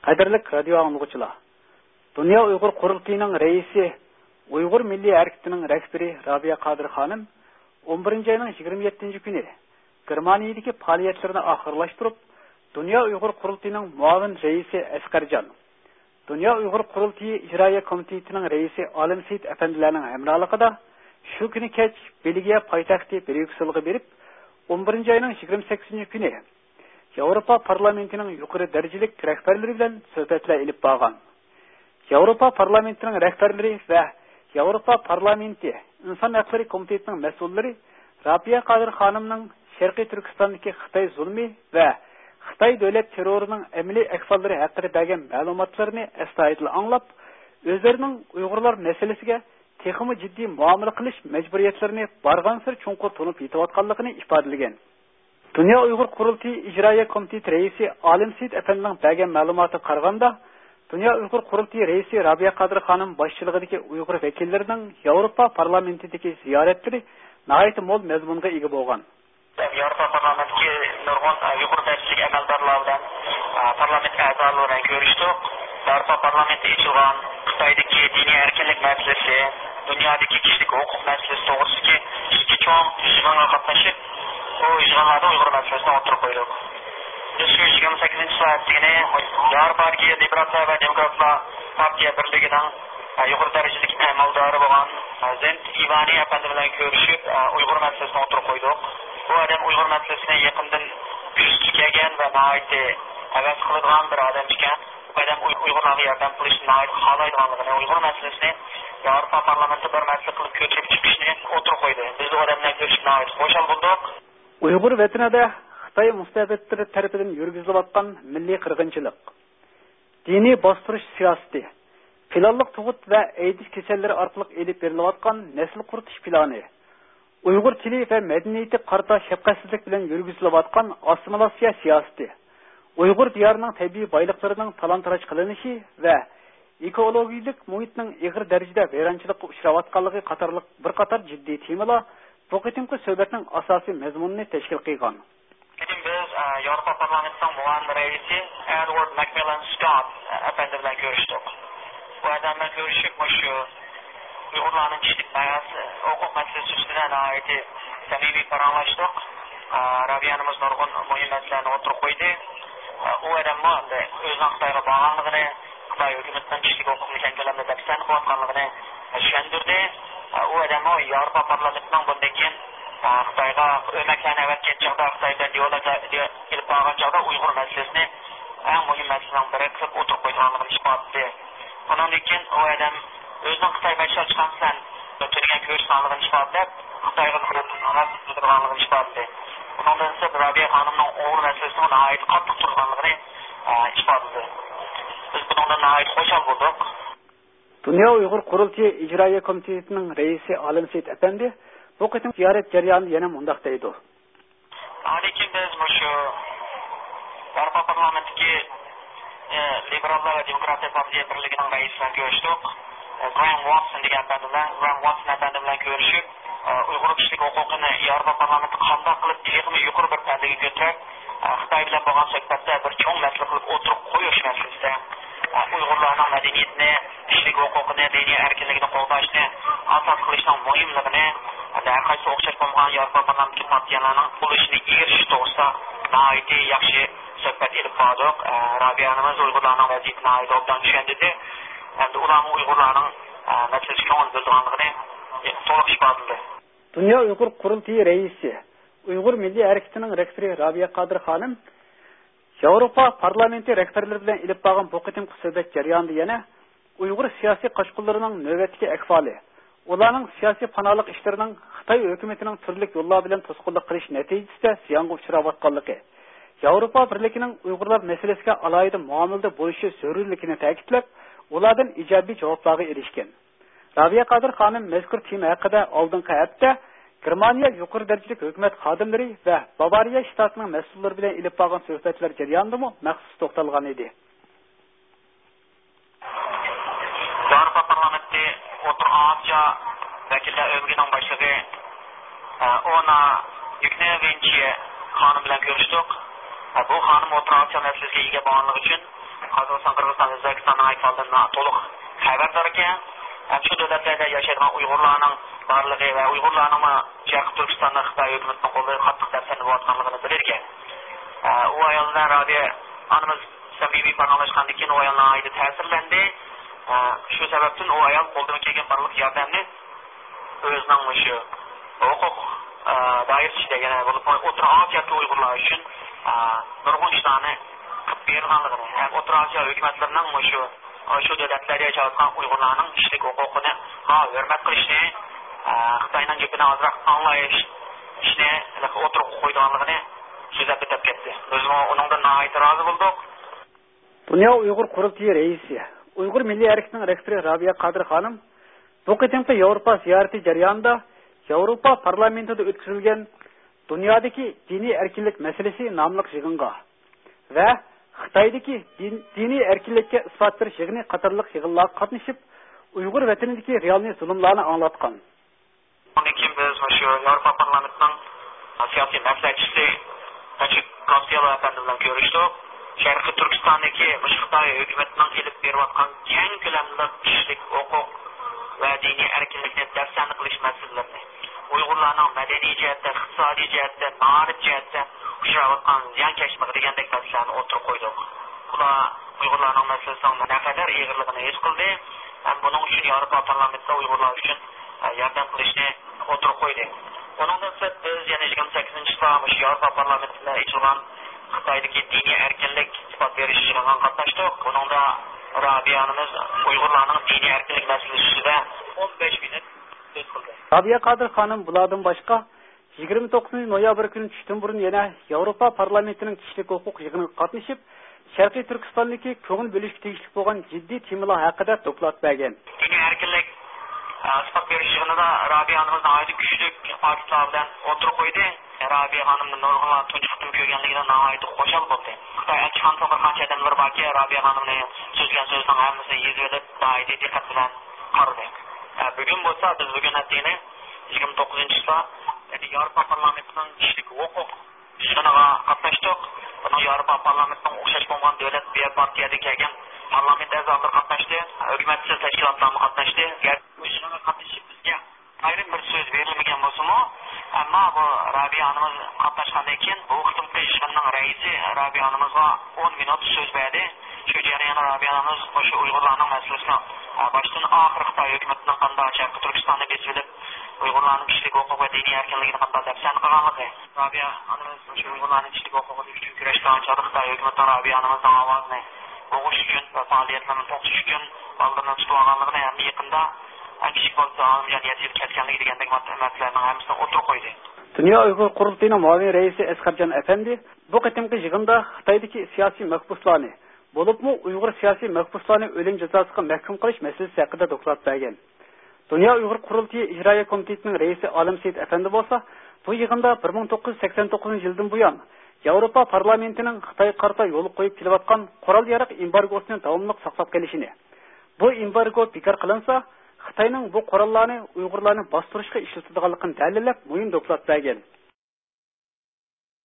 Qadirlik radio anlıqçılar. Dünya Uyghur Qurultayının reisi, Uyghur Milli Hareketining rahbari Rabia Qadir Xonim 11 ayning 27 kuni Germaniyadagi faoliyatlarini oxirlashtirib, Dünya Uyghur Qurultayının muavin reisi Asqarjon, Dünya Uyghur Qurultayi ijroiya komitetining reisi Alim Seyit efendilarning hamrohligida shu kuni kech Belgiya poytaxti Bryusselga berib, 11 ayning 28 kuni Yevropa parlamentining yuqori darajalik rahbarlari bilan suhbatlar olib borgan. Yevropa parlamentining rahbarlari va Yevropa parlamenti inson huquqlari komitetining mas'ullari Rabia Qadir Xonimning Sharqiy Turkistondagi Xitoy zulmi va Xitoy davlat terrorining amaliy ahvollari haqida bergan ma'lumotlarni astoydil anglab, o'zlarining Uyg'urlar masalasiga texmi jiddiy muomala qilish majburiyatlarini barg'ansir chunqur to'lib yetayotganligini ifodalagan. Dünya Uyghur Qurultayi ijroiya komiteti raisi Alim Seyit efendining bergan ma'lumotiga qaraganda, Dünya Uyghur Qurultayi raisi Rabia Qadir Xonim boshchiligidagi Uyg'ur vakillarining Yevropa parlamentidagi ziyoratlari nihoyat mo'l mazmunga ega bo'lgan. Yevropa parlamentiga nurg'un Uyg'ur darslik amaldorlar bilan parlament a'zolari bilan ko'rishdik. Yevropa parlamenti ochilgan Xitoydagi diniy erkinlik masalasi, dunyodagi kishilik huquq masalasi to'g'risidagi ikki cho'ng yig'inga qatnashib, o yig'inlarda Uyg'ur masalasini o'tirib qo'ydik. 28-soatligini Yevropadagi Liberallar va Demokratlar partiya birligining yuqori darajalik amaldori bo'lgan Zent Ivani efendi bilan ko'rishib, Uyg'ur masalasini o'tirib qo'ydik. Bu odam Uyg'ur masalasini yaqindan kuzagan va nihoyat havas qiladigan bir odam ekan. Bu odam Uyg'urlarga yordam qilishni nihoyat xohlaydiganligini, Uyg'ur masalasini Yevropa parlamenti bir masala qilib ko'tarib chiqishni o'tirib qo'ydi. Biz bu odam bilan ko'rishib nihoyat xushal bo'ldik. Uyg'ur vatanida Xitoy mustabidlari tarafidan yurgizilayotgan milliy qirg'inchilik, diniy bostirish siyosati, filonlik tug'ut va aydis kasallari orqali elib berilayotgan nasl quritish plani, Uyg'ur tili va madaniyati qarta shafqatsizlik bilan yurgizilayotgan assimilyatsiya siyosati, Uyg'ur diyorining tabiiy boyliqlarining talon-taroj qilinishi va ekologik muhitning ig'ir darajada vayronchilikka uchrayotganligi qatorliq bir qator jiddiy temalar bu qitimki suhbatning asosiy mazmunini tashkil qilgan. Biz Yevropa parlamentining muavin raisi Edward Macmillan Scott efendi bilan ko'rishdik. Bu odam bilan ko'rishib, shu Uyg'urlarning kishilik huquq masalasi ustidan samimiy paranglashdik. Rabiyanimiz nurg'un muhim masalalarni o'tirib qo'ydi. U odam o'zining Xitoyga borganligini, Xitoy hukumatining kishilik huquqni keng ko'lamda dafsan qilayotganligini tushuntirdi. U odam Yevropa parlamentining bundan keyin Xitoyga o'maklarni avatgan chog'da, Xitoy bilan dialogga kelib borgan chog'da Uyg'ur masalasini eng muhim masalalarning biri qilib o'tirib qo'yganligini isbotladi. Undan keyin u odam o'zining Xitoy bilan chiqqan o'tirgan ko'rishganligini isbotlab, Xitoyga qarab isbotladi. Undan so'ng Rabia Xonimning Uyg'ur masalasini nihoyat qattiq turganligini isbotladi. Biz bundan nihoyat xushal bo'ldik. Dünya Uyghur Qurultayi ijroiya komitetining raisi Alim Seyit efendi bu qitim ziyorat jarayonida yana mundaq deydi. Lekin biz shu Yevropa parlamentiga Liberallar va Demokratlar partiya birligining raisi bilan ko'rishdik. Graham Watson degan efendi bilan ko'rishib, Uyg'ur kishilik huquqini Yevropa parlamenti qanday qilib tegishli yuqori bir darajagaga ko'tarib, Xitoy bilan bo'lgan suhbatda bir cho'ng masala qilib o'tirib qo'yish masalasida Uyg'urlarning madaniyatini, kishilik huquqini, diniy erkinligini qo'llashni asos qilishning muhimligini, har qaysi o'xshash bo'lgan Yevropa parlamenti partiyalarning bo'lishini erishish to'g'risida nihoyat yaxshi suhbat olib bordik. Rabiyanimiz Uyg'urlarning vaziyatini obdan tushuntirdi. Endi ularning Uyg'urlarning masalasiga ko'ngil bo'lganligini to'liq isbotladi. Dünya Uyghur Qurultayi raisi, Uyg'ur Milliy Hareketining rahbari Rabia Qadir Xonim Yevropa parlamenti rahbarlari bilan olib borgan bu qitimki suhbat jarayonida yana Uyg'ur siyosiy qo'shqinlarining navbatdagi ahvoli, ularning siyosiy panolik ishlarining Xitoy hukumatining turli yo'llar bilan to'sqinlik qilish natijasida ziyonga uchrayotganligi, Yevropa birligining Uyg'urlar masalasiga alohida muomalada bo'lishi zarurligini ta'kidlab, ulardan ijobiy javoblarga erishgan. Rabia Qadir Xonim mazkur tema haqida oldingi hafta Germaniya yuqori darajalik hukumat xodimlari va Bavariya shtatining mas'ullari bilan olib borgan suhbatlar jarayonida maxsus to'xtalgan edi. Yevropa parlamenti o'tirgancha vakillar o'mrining boshlig'i ona Yuknevinchi xonim bilan ko'rishdik. Bu xonim o'tirgancha masalasiga ega bo'lganligi uchun Qozog'iston, Qirg'iziston, O'zbekistonning ahvolidan to'liq xabardor ekan. Shu davlatlarda yashaydigan Uyg'urlarning barligi va Uyg'urlarning Sharq Turkistonda Xitoy hukumatining qo'lida qattiq dafsanlayotganligini bilirgan. U ayoldan Robiya onamiz samimiy paranglashgandan keyin u ayolning aydi ta'sirlandi. Shu sababdan u ayol qo'ldan kelgan barliq yordamni o'zining shu huquq doirasida yana bo'lib O'rta Osiyo Uyg'urlar uchun nurg'un ishlarni qilib berganligini, ham O'rta Osiyo hukumatlarining shu davlatlarda yashayotgan Uyg'urlarning kishilik huquqini hurmat qilishni, Xitoyning gapini ozroq anglash ishni o'tirib qo'yganligini so'zlab o'tib ketdi. O'zim uningdan nihoyat rozi bo'ldik. Dünya Uyghur Qurultayı reisi, Uyghur Milliy Harakatining rahbari Rabiya Qadir xonim bu qitimqi Yevropa ziyarati jarayonida Yevropa parlamentida o'tkazilgan dunyodagi diniy erkinlik masalasi nomli yig'inga va Xitoydagi diniy erkinlikka isbot berish yig'ini qatorliq yig'inlarga qatnashib, Uyg'ur vatanidagi realniy zulmlarni anglatgan. Undan keyin biz shu Yevropa parlamentining siyosiy maslahatchisi Tachik Kapsiyalov efendi bilan ko'rishdik. Sharqiy Turkistondagi Xitoy hukumatining elib berayotgan keng ko'lamli kishilik huquq va diniy erkinlikni dafsan qilish masalalarini, Uyg'urlarning madaniy jihatdan, iqtisodiy jihatdan, ma'rifat jihatdan uchrayotgan ziyonkashlik degandek masalalarni o'tirib qo'ydik. Ular Uyg'urlarning masalasini naqadar ig'irligini his qildi. Buning uchun Yevropa parlamentida Uyg'urlar uchun yordam qilishni o'tirib qo'ydi. Bundan so'ng biz yana 28-yil Yevropa parlamentida ochilgan Xitoydagi diniy erkinlik isbot berish yig'iniga qatnashdik. Buningda Rabiya onamiz Uyg'urlarning diniy erkinlik masalasida 15 minut so'z qildi. Rabiya Qadir xonim bulardan boshqa 29 noyabr kuni tushdan burun yana Yevropa parlamentining kishilik huquq yig'iniga qatnashib, Sharqiy Turkistondagi ko'ngil bo'lishga tegishli bo'lgan jiddiy temalar haqida doklad bergan. Diniy erkinlik isbot berish yig'inida Rabiya onamiz nihoyat kuchli faktlar bilan o'tirib qo'ydi. Rabiya xonimning nurg'unlar tunji qitim ko'rganligidan nihoyat xushal bo'ldi. Xitoy elchixonasi bir qancha odamlar borki, Rabiya xonimning so'zlagan so'zning hammasini yezib olib, diqqat bilan qaradi. Bugun bo'lsa biz bugun atini 29-yilda Yevropa parlamentining kishilik huquq yig'iniga qatnashdik. Buni Yevropa parlamentining o'xshash bo'lgan davlat partiyadan kelgan parlament a'zolari qatnashdi, hukumat tashkilotlar qatnashdi. Bu yig'inga qatnashib bizga ayrim bir so'z berilmagan bo'lsa-mu, ammo bu Rabiya onamiz qatnashgandan keyin bu qitimqi yig'inning raisi Rabiya onamizga 10 minut so'z berdi. Shu jarayonda Rabiya onamiz o'sha Uyg'urlarning masalasini boshdan oxir Xitoy hukumatining qanday Sharq Turkistonni besilib Uyg'urlarning kishilik huquq va diniy erkinligini qanday dafsan qilganligi. Rabiya onamiz o'sha Uyg'urlarning kishilik huquqi uchun kurashgan Xitoy hukumati Rabiya onamizning ovozini bo'g'ish uchun va faoliyatlarini to'xtatish uchun oldini tutib olganligini ham yaqinda kichik bo'lsa jamiyat yetkazganligi degandek masalalarning hammasini o'tirib qo'ydi. Dünya Uyghur Qurultayining muavin raisi Asqarjon Efendi bu qitimqi yig'inda Xitoydagi siyosiy mahbuslarni bo'libmi Uyg'ur siyosiy mahbuslarni o'lim jazosiga mahkum qilish masalasi haqida doklad bergan. Dünya Uyghur Qurultayi ijroiya komitetining raisi Olim Seyit Efendi bo'lsa, bu yig'inda 1989 yildan buyon Yevropa parlamentining Xitoy qarta yo'l qo'yib kelayotgan qurol-yarog' embargosini davomli saqlab kelishini, bu embargo bekor qilinsa, Xitoyning bu qurollarni Uyg'urlarni bostirishga ishlatadiganligini dalillab, muhim doklad bergan.